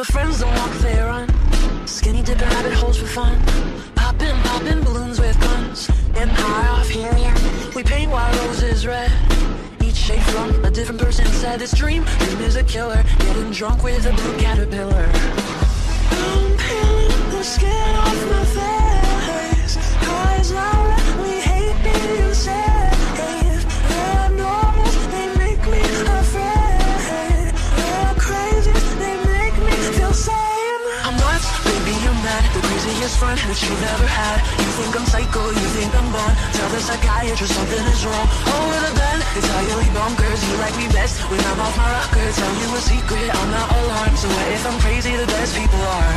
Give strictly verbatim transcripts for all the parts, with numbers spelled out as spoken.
but friends don't walk, they run. Skinny dipping rabbit holes for fun. Popping, popping balloons with guns. Getting high off helium. We paint wild roses red. Each shade from a different person said this dream. Dream is a killer. Getting drunk with a blue caterpillar. I'm peeling the skin off my face. Eyes loud, we hate being safe. They're normal, they make me afraid. They're crazy, they make me feel sane. I'm nuts, baby, I'm mad. The craziest friend that you've ever had. You think I'm psycho, you think I'm gone. Tell the psychiatrist something is wrong. Over the bed, it's entirely bonkers. You like me best when I'm off my rocker. Tell you a secret, I'm not alarmed. So what if I'm crazy, the best people are.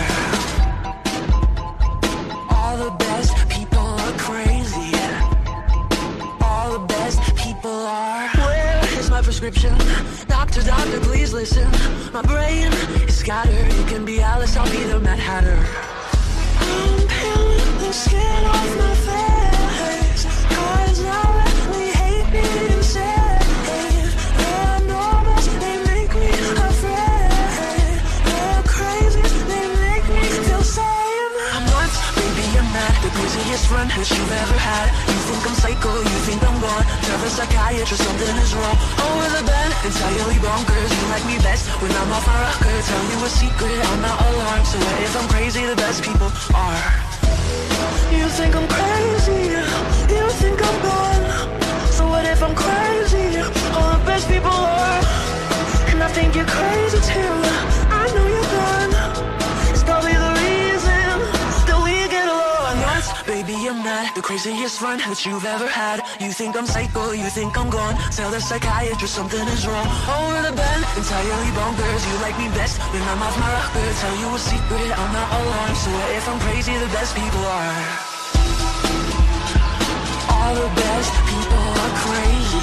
All the best people are crazy. All the best people are. Where is my prescription? Doctor, doctor, please listen. My brain is scattered. You can be Alice, I'll be the Mad Hatter. I'm peeling the skin off my face. Eyes loud, we hate being safe. They're normal, they make me afraid. They're crazy, they make me feel sane. I'm nuts, baby, I'm mad. The craziest friend that you've ever had. You think I'm psycho, you think I'm gone. Tell the psychiatrist something is wrong. Over the bed, entirely bonkers. You like me best when I'm off my rocker. Tell you a secret, I'm not alarmed. So what if I'm crazy, the best people are. You think I'm crazy, you think I'm gone. So what if I'm crazy, all the best people are. And I think you're crazy too, I know you're gone. It's probably the reason that we get along. Nuts, baby, I'm not the craziest friend that you've ever had. You think I'm psycho, you think I'm gone. Tell the psychiatrist something is wrong. Over the bed, entirely bonkers. You like me best when I'm off my rocker. Tell you a secret, I'm not alarmed. So what if I'm crazy, the best people are. All the best people are crazy.